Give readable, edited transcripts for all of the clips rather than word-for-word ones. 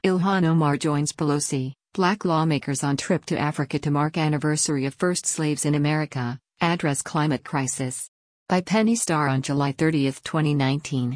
Ilhan Omar joins Pelosi, Black lawmakers on trip to Africa to mark anniversary of first slaves in America, address climate crisis. By Penny Starr on July 30, 2019.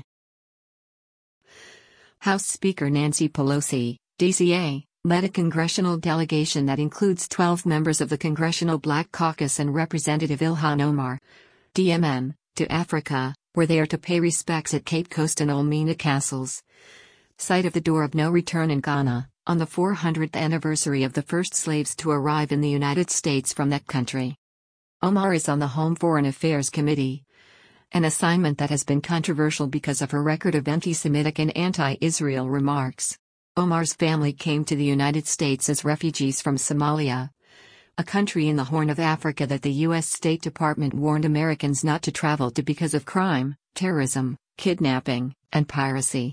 House Speaker Nancy Pelosi, DCA, led a congressional delegation that includes 12 members of the Congressional Black Caucus and Representative Ilhan Omar, DMM, to Africa, where they are to pay respects at Cape Coast and Elmina Castles, site of the Door of No Return in Ghana, on the 400th anniversary of the first slaves to arrive in the United States from that country. Omar is on the Home Foreign Affairs Committee, an assignment that has been controversial because of her record of anti-Semitic and anti-Israel remarks. Omar's family came to the United States as refugees from Somalia, a country in the Horn of Africa that the U.S. State Department warned Americans not to travel to because of crime, terrorism, kidnapping, and piracy.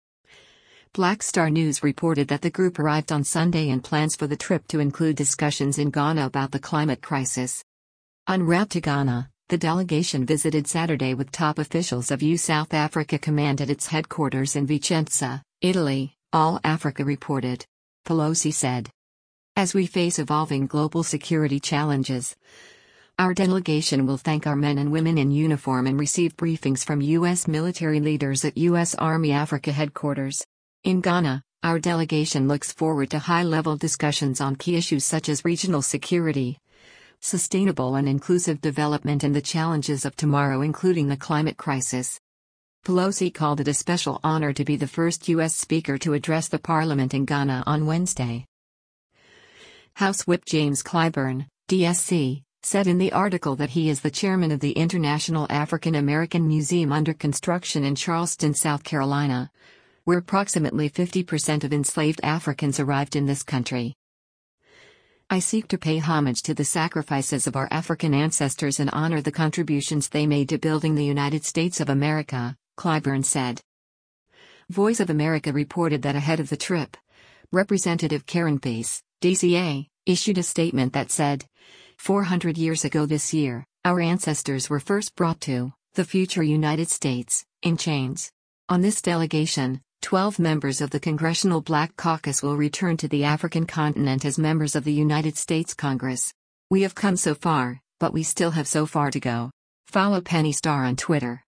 Black Star News reported that the group arrived on Sunday and plans for the trip to include discussions in Ghana about the climate crisis. En route to Ghana, the delegation visited Saturday with top officials of U South Africa Command at its headquarters in Vicenza, Italy, All Africa reported. Pelosi said. As we face evolving global security challenges, our delegation will thank our men and women in uniform and receive briefings from U.S. military leaders at U.S. Army Africa headquarters. In Ghana, our delegation looks forward to high-level discussions on key issues such as regional security, sustainable and inclusive development and the challenges of tomorrow including the climate crisis. Pelosi called it a special honor to be the first U.S. speaker to address the parliament in Ghana on Wednesday. House Whip James Clyburn, DSC, said in the article that he is the chairman of the International African American Museum under construction in Charleston, South Carolina, where approximately 50% of enslaved Africans arrived in this country. I seek to pay homage to the sacrifices of our African ancestors and honor the contributions they made to building the United States of America, Clyburn said. Voice of America reported that ahead of the trip, Representative Karen Bass, DCA, issued a statement that said, 400 years ago this year, our ancestors were first brought to the future United States in chains. On this delegation, 12 members of the Congressional Black Caucus will return to the African continent as members of the United States Congress. We have come so far, but we still have so far to go. Follow Penny Starr on Twitter.